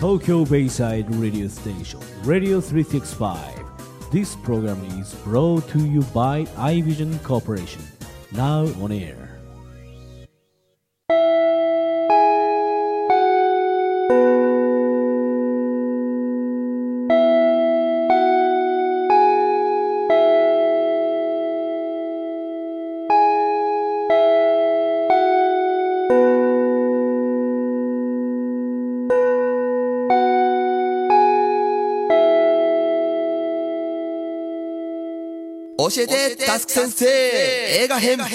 Tokyo Bayside Radio Station, Radio 365. This program is brought to you by iVision Corporation. Now on air. 教えてタスク先生映画編。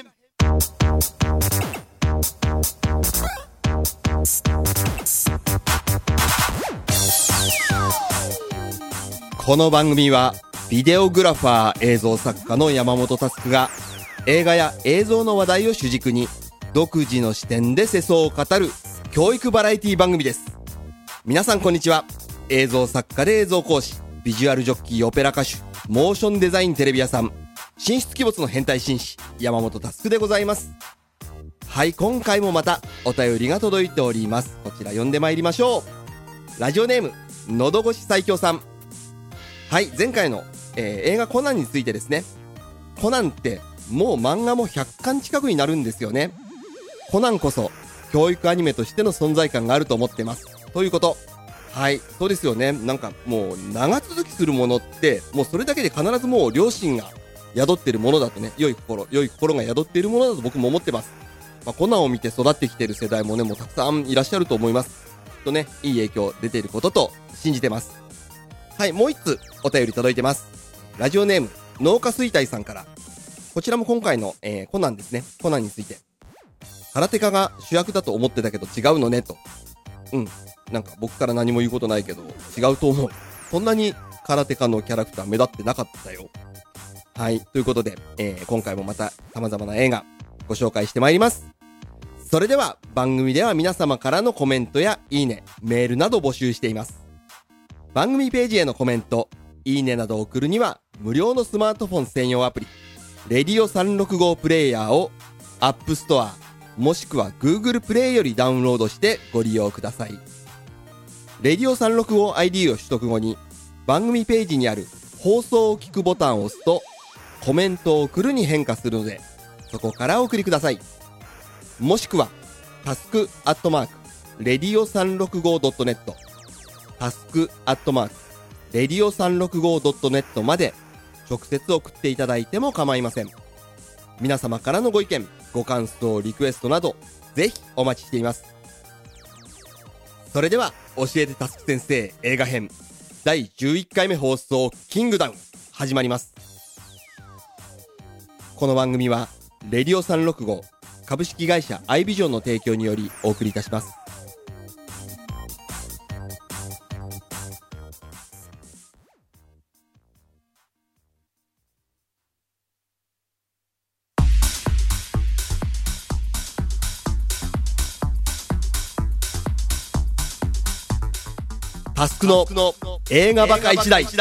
この番組はビデオグラファー映像作家の山本タスクが映画や映像の話題を主軸に独自の視点で世相を語る教育バラエティ番組です。皆さんこんにちは。映像作家で映像講師、ビジュアルジョッキー、オペラ歌手、モーションデザインテレビ屋さん、神出鬼没の変態紳士山本タスクでございます。はい、今回もまたお便りが届いております。こちら読んでまいりましょう。ラジオネームのど越し最強さん。はい、前回の、映画コナンについてですね。コナンってもう漫画も100巻近くになるんですよね。コナンこそ教育アニメとしての存在感があると思ってます。ということ。はい、そうですよね。なんかもう長続きするものってもうそれだけで必ずもう良心が宿っているものだとね、良い心が宿っているものだと僕も思ってます。コナンを見て育ってきている世代もね、もうたくさんいらっしゃると思います。とね、いい影響出ていることと信じてます。はい、もう一つお便り届いてます。ラジオネーム農家衰退さんから。こちらも今回の、コナンですね。コナンについて。空手家が主役だと思ってたけど違うのねと。なんか僕から何も言うことないけど違うと思う。そんなに空手家のキャラクター目立ってなかったよ。はい、ということで、今回もまた様々な映画ご紹介してまいります。それでは番組では皆様からのコメントやいいね、メールなど募集しています。番組ページへのコメント、いいねなどを送るには無料のスマートフォン専用アプリレディオ365プレイヤーを App Store もしくは Google プレイよりダウンロードしてご利用ください。レディオ 365ID を取得後に番組ページにある放送を聞くボタンを押すとコメントを送るに変化するので、そこからお送りください。もしくはタスクアットマークレディオ 365.net タスクアットマークレディオ 365.net まで直接送っていただいても構いません。皆様からのご意見、ご感想、リクエストなどぜひお待ちしています。それでは教えてタスク先生映画編第11回目放送キングダム始まります。この番組はレディオ365株式会社アイビジョンの提供によりお送りいたします。タスクの映画バカ一代。さ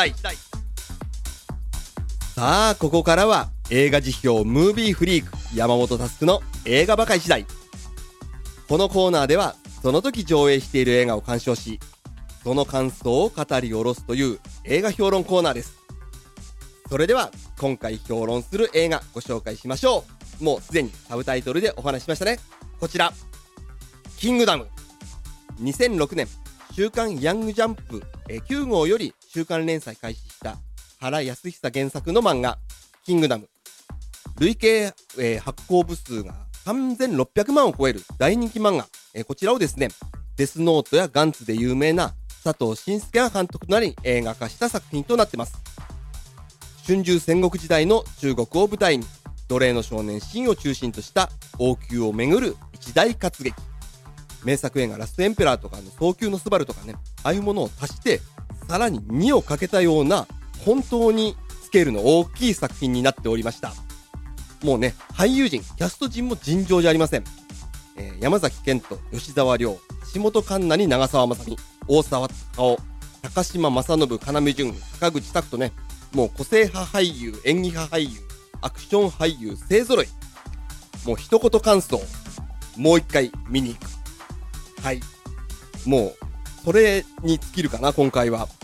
あここからは映画辞表ムービーフリーク山本タスクの映画バカ一代。このコーナーではその時上映している映画を鑑賞し、その感想を語り下ろすという映画評論コーナーです。それでは今回評論する映画ご紹介しましょう。もうすでにサブタイトルでお話ししましたね。こちらキングダム。2006年週刊ヤングジャンプ9号より週刊連載開始した原康久原作の漫画キングダム。累計、発行部数が3600万を超える大人気漫画。こちらをですね、デスノートやガンツで有名な佐藤慎介が監督となり映画化した作品となっています。春秋戦国時代の中国を舞台に奴隷の少年シンを中心とした王宮をめぐる一大活劇。名作映画ラストエンペラーとか早急のスバルとかね、ああいうものを足してさらに2をかけたような本当にスケールの大きい作品になっておりました。もうね、俳優陣キャスト陣も尋常じゃありません。山崎賢人、吉沢亮、橋本環奈に長澤まさみ、大沢たかお、高島正信、要潤、坂口拓とね、もう個性派俳優、演技派俳優、アクション俳優勢ぞろい。もう一言感想、もう一回見に行く。はい、もうそれに尽きるかな、今回は。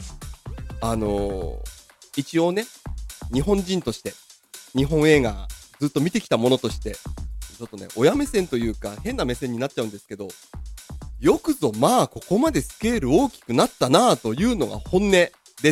一応ね、日本人として、日本映画ずっと見てきたものとして、ちょっとね、親目線というか変な目線になっちゃうんですけど、よくぞまあここまでスケール大きくなったなぁというのが本音です。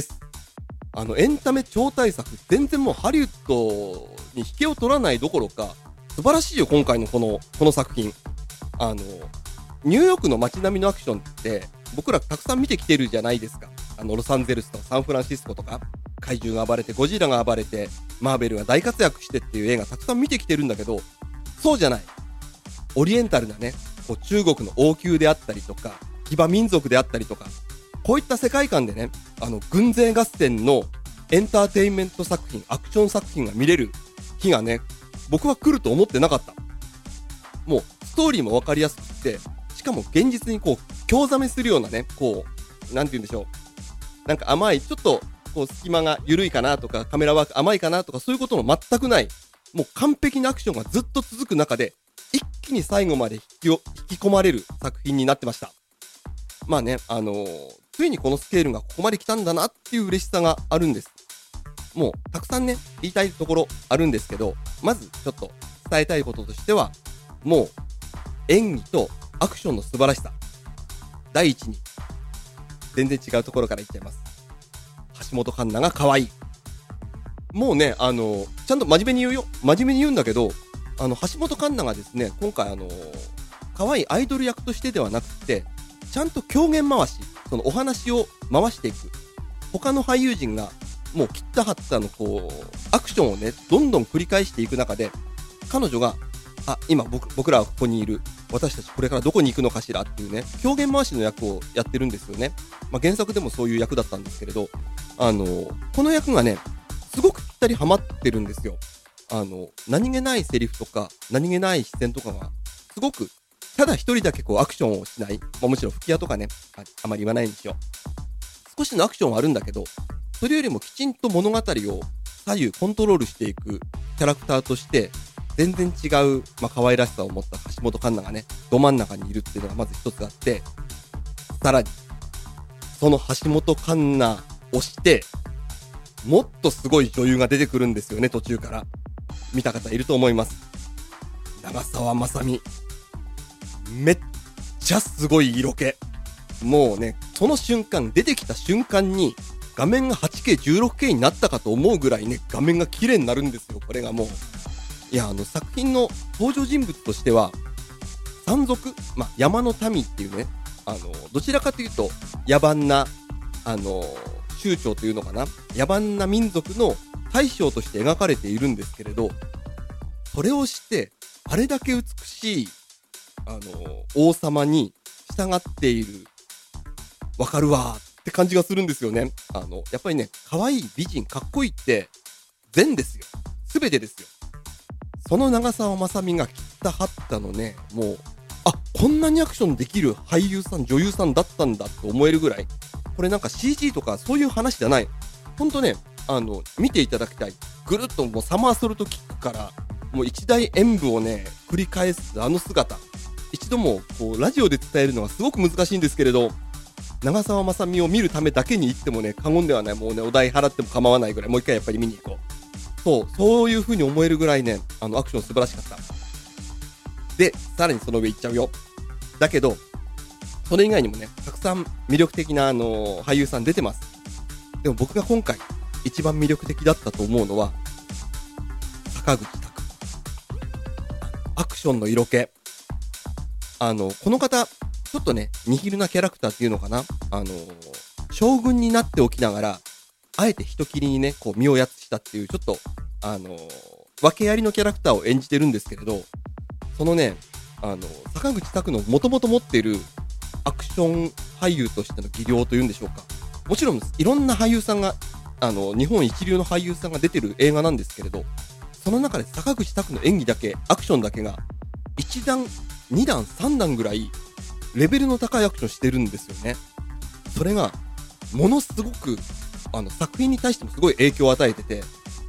エンタメ超大作、全然もうハリウッドに引けを取らないどころか、素晴らしいよ、今回のこの作品。ニューヨークの街並みのアクションって僕らたくさん見てきてるじゃないですか。ロサンゼルスとサンフランシスコとか、怪獣が暴れてゴジラが暴れてマーベルが大活躍してっていう映画たくさん見てきてるんだけど、そうじゃない、オリエンタルなね、こう中国の王宮であったりとか騎馬民族であったりとか、こういった世界観でね、軍勢合戦のエンターテインメント作品、アクション作品が見れる日がね、僕は来ると思ってなかった。もうストーリーも分かりやすくて、しかも現実にこう興ざめするようなね、こうなんて言うんでしょう、なんか甘い、ちょっとこう隙間が緩いかなとか、カメラワーク甘いかなとか、そういうことも全くない、もう完璧なアクションがずっと続く中で一気に最後まで引き込まれる作品になってました。まあね、ついにこのスケールがここまで来たんだなっていう嬉しさがあるんです。もうたくさんね、言いたいところあるんですけど、まずちょっと伝えたいこととしては、もう演技とアクションの素晴らしさ、第一に全然違うところから言っちゃいます。橋本環奈が可愛い。もうね、ちゃんと真面目に言うよ。真面目に言うんだけど、橋本環奈がですね、今回可愛いアイドル役としてではなくて、ちゃんと狂言回し、そのお話を回していく。他の俳優陣がもう切った張ったのこうアクションをね、どんどん繰り返していく中で、彼女が今僕らはここにいる、私たちこれからどこに行くのかしらっていうね、狂言回しの役をやってるんですよね。まあ、原作でもそういう役だったんですけれど、この役がね、すごくぴったりハマってるんですよ。何気ないセリフとか何気ない視線とかがすごく、ただ一人だけこうアクションをしない、まあ、もちろん吹き矢とかね、あまり言わないんですよ。少しのアクションはあるんだけど、それよりもきちんと物語を左右コントロールしていくキャラクターとして全然違う、まあ、可愛らしさを持った橋本環奈がね、ど真ん中にいるっていうのがまず一つあって、さらにその橋本環奈をしてもっとすごい女優が出てくるんですよね。途中から見た方いると思います。長澤まさみ、めっちゃすごい色気。もうね、その瞬間、出てきた瞬間に画面が 8K、16K になったかと思うぐらいね、画面が綺麗になるんですよ。これがもう、いや、作品の登場人物としては山賊、まあ、山の民っていうね、どちらかというと野蛮な酋長というのかな、野蛮な民族の大将として描かれているんですけれど、それをしてあれだけ美しい王様に従っている、わかるわーって感じがするんですよね。やっぱりね、可愛い美人かっこいいって善ですよ、全てですよ。その長澤まさみが切ったはったのね、もうこんなにアクションできる俳優さん女優さんだったんだと思えるぐらい、これなんか CG とかそういう話じゃない、ほんとね、見ていただきたい。ぐるっともうサマーソルトキックからもう一大演舞をね繰り返す姿、一度もこうラジオで伝えるのはすごく難しいんですけれど、長澤まさみを見るためだけに行ってもね過言ではない。もうね、お代払っても構わないぐらい、もう一回やっぱり見に行こう。そういう風に思えるぐらいね、アクション素晴らしかった。で、さらにその上行っちゃうよ。だけどそれ以外にもね、たくさん魅力的な俳優さん出てます。でも僕が今回一番魅力的だったと思うのは坂口拓。アクションの色気、この方ちょっとねニヒルなキャラクターっていうのかな、将軍になっておきながらあえて人斬りにねこう身をやつしたっていう、ちょっと訳ありのキャラクターを演じてるんですけれど、そのね坂口拓の元々持っているアクション俳優としての技量というんでしょうか、もちろんいろんな俳優さんが日本一流の俳優さんが出てる映画なんですけれど、その中で坂口拓の演技だけ、アクションだけが1段2段3段ぐらいレベルの高いアクションしてるんですよね。それがものすごく作品に対してもすごい影響を与えてて、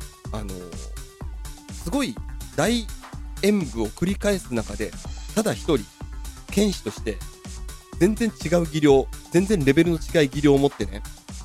すごい大演舞を繰り返す中でただ一人剣士として全然違う技量、全然レベルの違い技量を持ってね、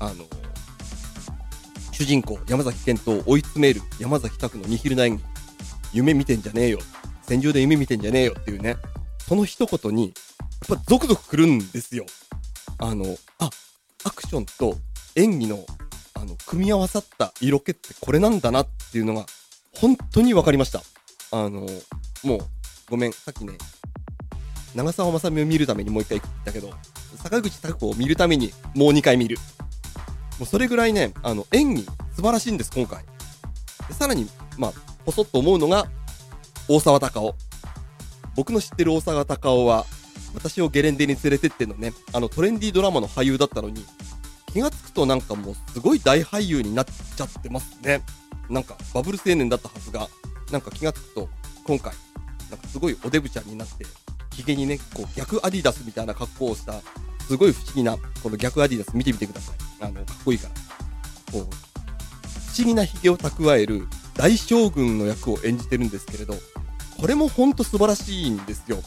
主人公山崎賢人を追い詰める山崎拓のニヒルな演技、夢見てんじゃねえよ、戦場で夢見てんじゃねえよっていうね、その一言にやっぱゾクゾクくるんですよ。アクションと演技の組み合わさった色気ってこれなんだなっていうのが本当に分かりました。もうごめん、さっきね長澤まさみを見るためにもう一回言ったけど、坂口拓子を見るためにもう2回見る。もうそれぐらいね、演技素晴らしいんです今回。でさらにポソッと思うのが大沢たかお。僕の知ってる大沢たかおは私をゲレンデに連れてってのね、トレンディードラマの俳優だったのに、気がつくとなんかもうすごい大俳優になっちゃってますね。なんかバブル青年だったはずが、なんか気がつくと今回なんかすごいおデブちゃんになって、ひげにねこう逆アディダスみたいな格好をしたすごい不思議なこの逆アディダス見てみてください。かっこいいから、こう不思議なひげを蓄える大将軍の役を演じてるんですけれど、これもほんと素晴らしいんですよ。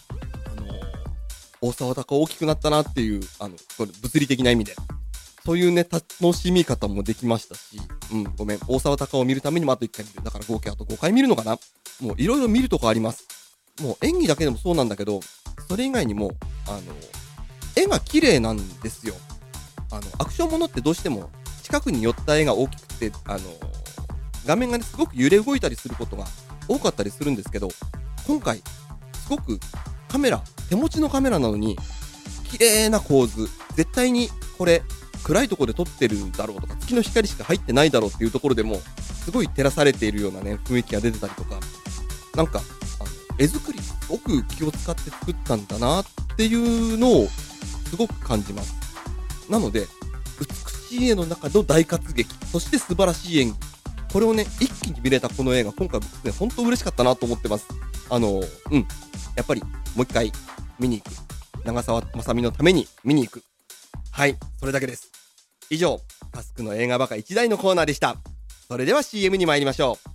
大沢たかお大きくなったなっていう、これ物理的な意味で。そういうね、楽しみ方もできましたし、ごめん、大沢たかおを見るためにもあと1回見る。だから合計あと5回見るのかな。もういろいろ見るとこあります。もう演技だけでもそうなんだけど、それ以外にも、絵が綺麗なんですよ。アクションものってどうしても近くに寄った絵が大きくて、画面がね、すごく揺れ動いたりすることが多かったりするんですけど、今回、すごく手持ちのカメラなのに綺麗な構図、絶対にこれ暗いところで撮ってるだろうとか、月の光しか入ってないだろうっていうところでもすごい照らされているようなね雰囲気が出てたりとか、なんか絵作りすごく気を使って作ったんだなっていうのをすごく感じます。なので美しい絵の中の大活劇、そして素晴らしい演技、これをね一気に見れたこの映画、今回僕ね本当嬉しかったなと思ってます。やっぱりもう一回見に行く、長澤まさみのために見に行く。はい、それだけです。以上、タスクの映画バカ一台のコーナーでした。それでは CM に参りましょ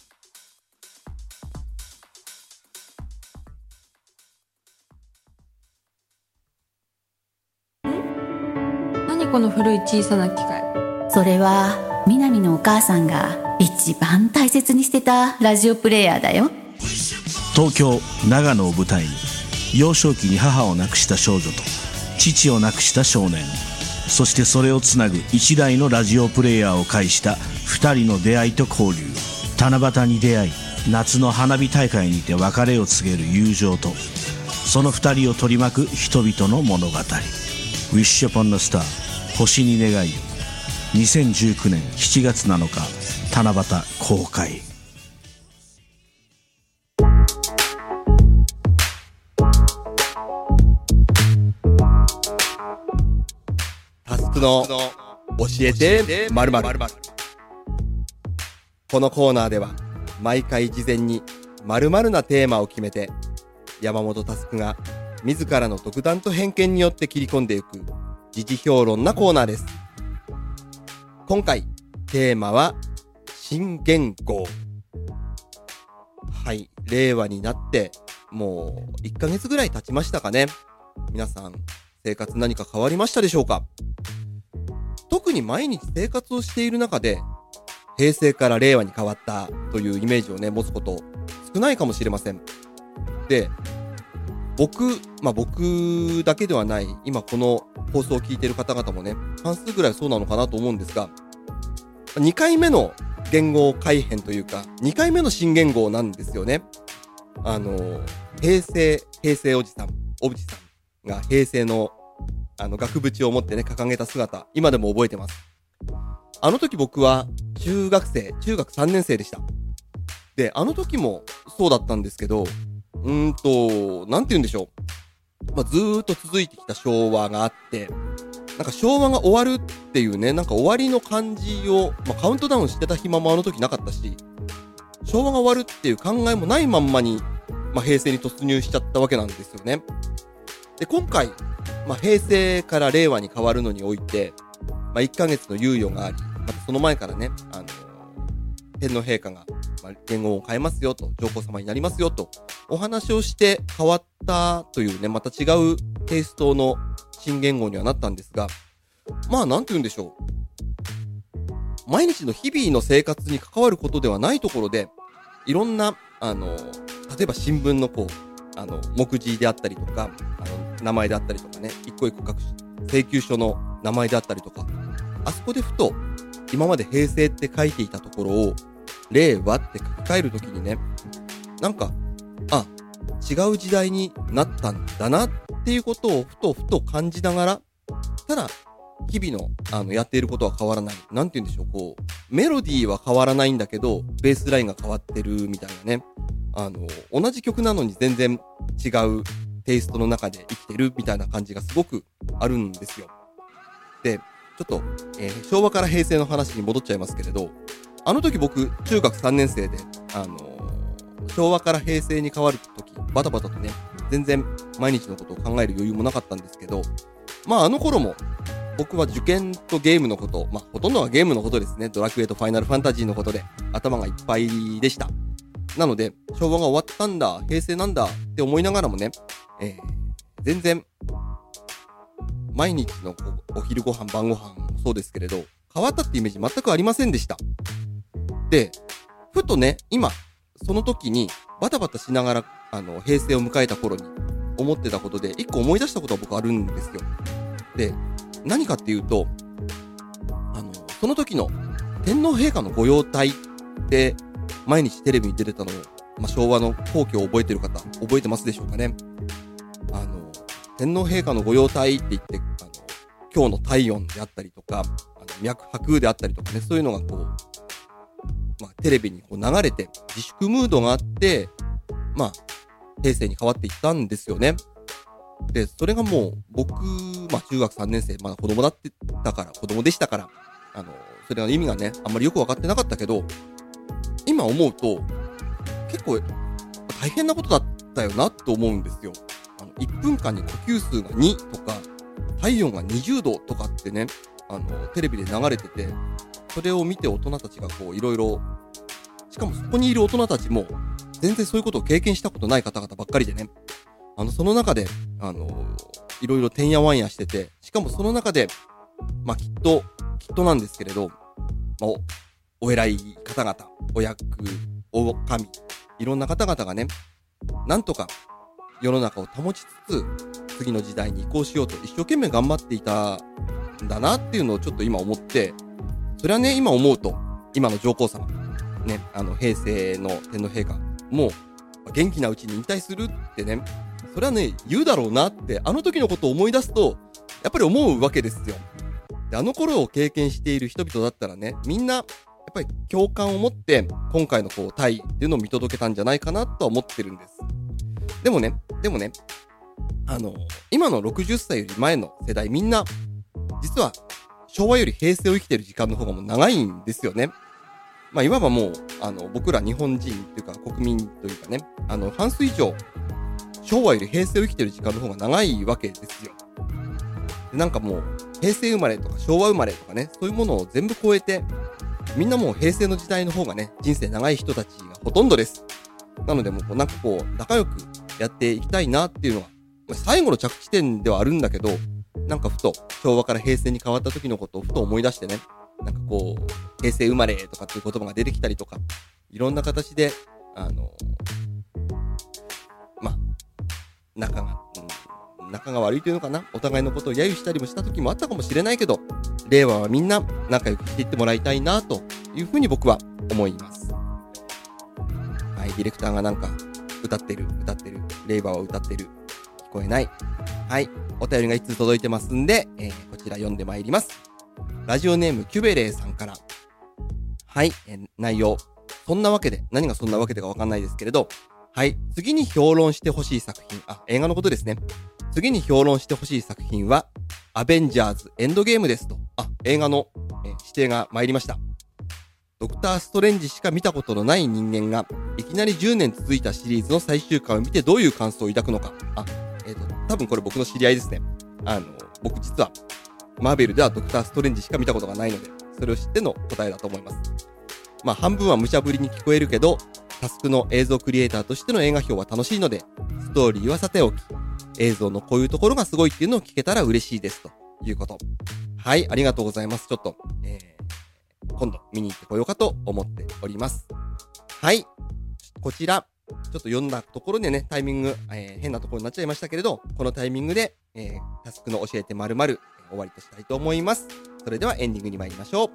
う。何この古い小さな機械。 それは南のお母さんが一番大切にしてたラジオプレイヤーだよ。 東京長野を舞台に、幼少期に母を亡くした少女と父を亡くした少年、そしてそれをつなぐ一台のラジオプレイヤーを介した二人の出会いと交流。七夕に出会い、夏の花火大会にて別れを告げる友情と、その二人を取り巻く人々の物語。 Wish upon a star、 星に願いを。2019年7月7日七夕公開。 タスクの教えて〇〇。このコーナーでは毎回事前に〇〇なテーマを決めて、山本タスクが自らの独断と偏見によって切り込んでいく時事評論なコーナーです。今回テーマは新元号。はい、令和になってもう1ヶ月ぐらい経ちましたかね。皆さん生活何か変わりましたでしょうか。特に毎日生活をしている中で平成から令和に変わったというイメージをね持つこと少ないかもしれません。で、僕だけではない、今この放送を聞いている方々もね半数ぐらいそうなのかなと思うんですが、2回目の元号改変というか2回目の新元号なんですよね。平成おじさんが平成の額縁を持ってね掲げた姿、今でも覚えてます。あの時僕は中学3年生でした。で、あの時もそうだったんですけど、なんて言うんでしょう。ずーっと続いてきた昭和があって、なんか昭和が終わるっていうね、なんか終わりの感じを、カウントダウンしてた暇もあの時なかったし、昭和が終わるっていう考えもないまんまに、平成に突入しちゃったわけなんですよね。で、今回、平成から令和に変わるのにおいて、1ヶ月の猶予があり、またその前からね、天皇陛下が、元号を変えますよと、上皇様になりますよと、お話をして変わったというね、また違うテイストの新言語にはなったんですが、まあなんて言うんでしょう。毎日の日々の生活に関わることではないところで、いろんな、例えば新聞の目次であったりとか、名前であったりとかね、一個一個請求書の名前であったりとか、あそこでふと、今まで平成って書いていたところを、令和って書き換えるときにね、なんか、違う時代になったんだなっていうことをふと感じながら、ただ、日々の、やっていることは変わらない。なんて言うんでしょう、メロディーは変わらないんだけど、ベースラインが変わってるみたいなね。同じ曲なのに全然違うテイストの中で生きてるみたいな感じがすごくあるんですよ。で、ちょっと、昭和から平成の話に戻っちゃいますけれど、あの時僕、中学3年生で、昭和から平成に変わる時、バタバタとね、全然毎日のことを考える余裕もなかったんですけど、まああの頃も、僕は受験とゲームのこと、ほとんどはゲームのことですね。ドラクエとファイナルファンタジーのことで頭がいっぱいでした。なので、昭和が終わったんだ、平成なんだって思いながらもね、全然、毎日のお昼ご飯、晩ご飯もそうですけれど、変わったってイメージ全くありませんでした。で、ふとね、今、その時にバタバタしながら、平成を迎えた頃に思ってたことで、一個思い出したことは僕あるんですよ。で、何かっていうと、その時の天皇陛下の御用邸って毎日テレビに出てたのを、昭和の皇居を覚えてる方、覚えてますでしょうかね。天皇陛下の御用邸って言って、今日の体温であったりとか、脈拍であったりとかね、そういうのがテレビに流れて自粛ムードがあって、平成に変わっていったんですよね。で、それがもう、僕、中学3年生、子供でしたから、それの意味がね、あんまりよくわかってなかったけど、今思うと、結構、大変なことだったよな、と思うんですよ。1分間に呼吸数が2とか、体温が20度とかってね、テレビで流れてて、それを見て大人たちがいろいろ、しかもそこにいる大人たちも、全然そういうことを経験したことない方々ばっかりでね、その中で、いろいろてんやわんやしてて、しかもその中で、きっとなんですけれど、お偉い方々、お役、お神、いろんな方々がね、なんとか世の中を保ちつつ、次の時代に移行しようと一生懸命頑張っていたんだなっていうのをちょっと今思って、それはね、今思うと、今の上皇様、ね、平成の天皇陛下、もう元気なうちに引退するってね、それはね、言うだろうなって、あの時のことを思い出すと、やっぱり思うわけですよ。で、あの頃を経験している人々だったらね、みんな、やっぱり共感を持って、今回の大っていうのを見届けたんじゃないかなとは思ってるんです。でもね、今の60歳より前の世代みんな、実は、昭和より平成を生きてる時間の方がもう長いんですよね。いわばもう、僕ら日本人というか国民というかね、半数以上、昭和より平成を生きてる時間の方が長いわけですよ。で、なんかもう、平成生まれとか昭和生まれとかね、そういうものを全部超えて、みんなもう平成の時代の方がね、人生長い人たちがほとんどです。なのでもう仲良くやっていきたいなっていうのは、最後の着地点ではあるんだけど、なんかふと昭和から平成に変わった時のことをふと思い出してね、なんか平成生まれとかっていう言葉が出てきたりとか、いろんな形で、仲が悪いというのかな、お互いのことを揶揄したりもした時もあったかもしれないけど、令和はみんな仲良くしていってもらいたいなというふうに僕は思います。はい、ディレクターがなんか歌ってる、令和は歌ってる、聞こえない。はい、お便りが一通届いてますんで、こちら読んでまいります。ラジオネームキュベレーさんから。はい、内容。そんなわけで、何がそんなわけでかわかんないですけれど、はい、次に評論してほしい作品、映画のことですね。次に評論してほしい作品は、アベンジャーズエンドゲームですと。映画の、指定が参りました。ドクターストレンジしか見たことのない人間が、いきなり10年続いたシリーズの最終回を見てどういう感想を抱くのか。多分これ僕の知り合いですね。僕実は、マーベルではドクターストレンジしか見たことがないので、それを知っての答えだと思います。半分は無茶ぶりに聞こえるけど、タスクの映像クリエイターとしての映画評は楽しいので、ストーリーはさておき、 映像のこういうところがすごいっていうのを聞けたら嬉しいですということ。はい、ありがとうございます。ちょっと、今度見に行ってこようかと思っております。はい、こちらちょっと読んだところでね、タイミング、変なところになっちゃいましたけれど、このタイミングで、タスクの教えて〇〇終わりとしたいと思います。それではエンディングに参りましょう。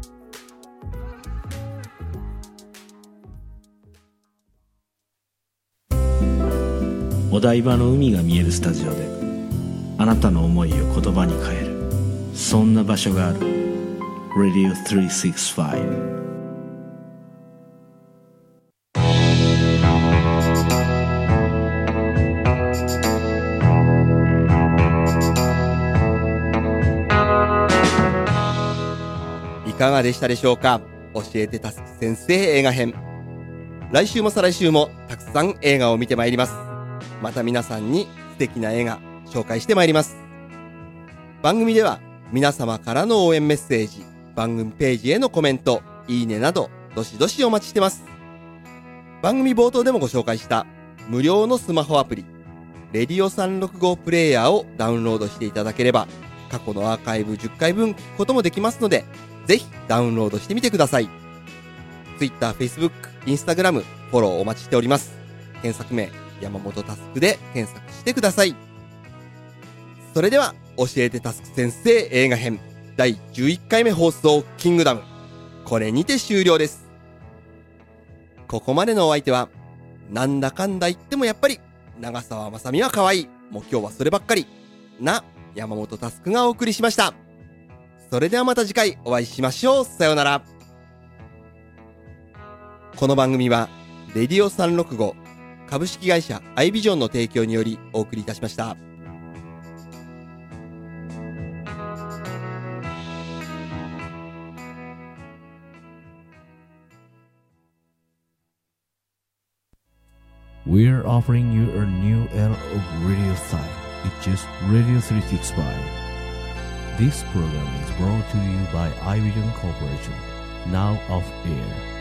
お台場の海が見えるスタジオであなたの思いを言葉に変える、そんな場所がある。 Radio 365。 いかがでしたでしょうか。教えてタスク先生映画編。来週も再来週もたくさん映画を見てまいります。また皆さんに素敵な映画紹介してまいります。番組では皆様からの応援メッセージ、番組ページへのコメント、いいねなどどしどしお待ちしてます。番組冒頭でもご紹介した無料のスマホアプリレディオ365プレイヤーをダウンロードしていただければ過去のアーカイブ10回分聞くこともできますので、ぜひダウンロードしてみてください。Twitter、Facebook、Instagram フォローお待ちしております。検索名山本タスクで検索してください。それでは教えてタスク先生映画編第11回目放送キングダム、これにて終了です。ここまでのお相手はなんだかんだ言ってもやっぱり長澤まさみは可愛い、もう今日はそればっかりな山本タスクがお送りしました。それではまた次回お会いしましょう。さようなら。この番組はレディオ365株式会社アイビジョンの提供によりお送りいたしました。 We're offering you a new era of radio style. It's just Radio 365. This program is brought to you by iVision Corporation. Now off air.